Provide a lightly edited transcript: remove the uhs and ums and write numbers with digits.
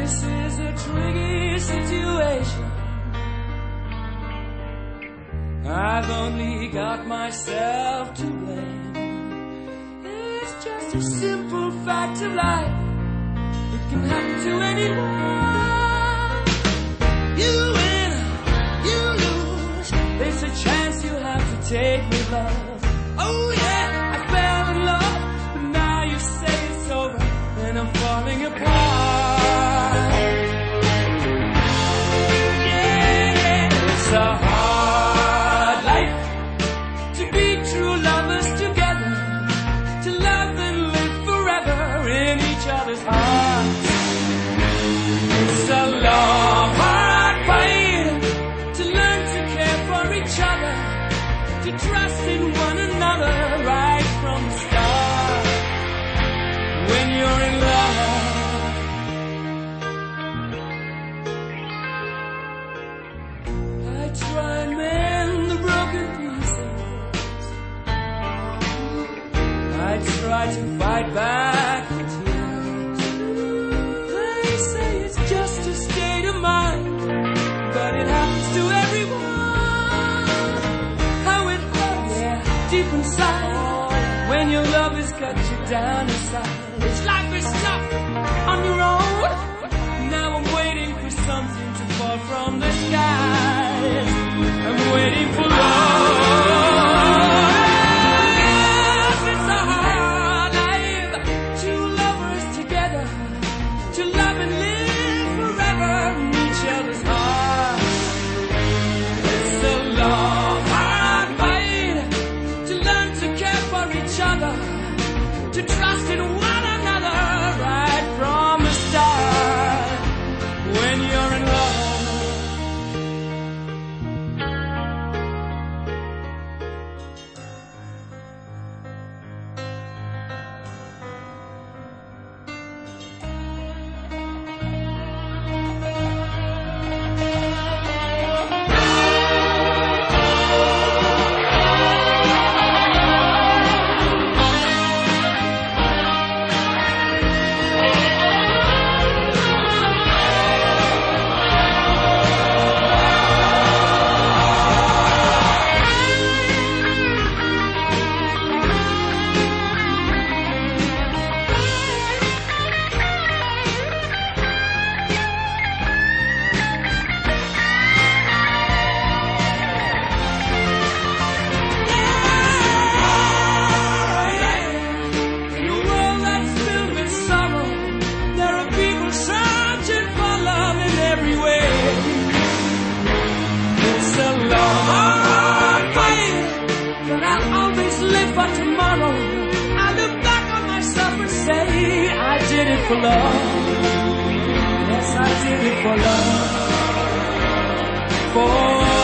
This is a tricky situation. I've only got myself to blame. It's just a simple fact of life. It can happen to anyone. You win, you lose. There's a chance you have to take with love. Oh yeah, I fell in love, but now you say it's over, and I'm falling apart. Yeah, it's a hard life to be true lovers together, to love and live forever in each other's hearts. It's a long, hard fight to learn to care for each other, to trust in one another right from the start. When you're in love, I try and mend the broken pieces. I try to fight back the tears. They say it's just a state of mind, but it happens to everyone. How it hurts deep inside when your love has cut you down inside. It's life is tough on your own. Now I'm waiting for something to fall from the skies. I'm waiting for love. Yes, it's a hard life. Two lovers together, to love and live forever in each other's hearts. It's a long, hard fight to learn to care for each other, to trust in one another right from the start. When you're in love, tomorrow, I look back on myself and say I did it for love. Yes, I did it for love. For